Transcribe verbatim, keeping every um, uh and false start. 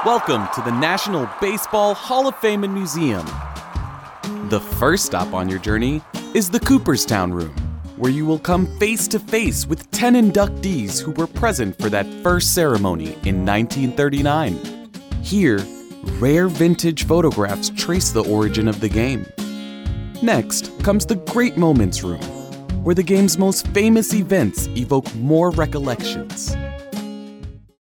Welcome to the National Baseball Hall of Fame and Museum. The first stop on your journey is the Cooperstown Room, where you will come face to face with ten inductees who were present for that first ceremony in nineteen thirty-nine. Here, rare vintage photographs trace the origin of the game. Next comes the Great Moments Room, where the game's most famous events evoke more recollections.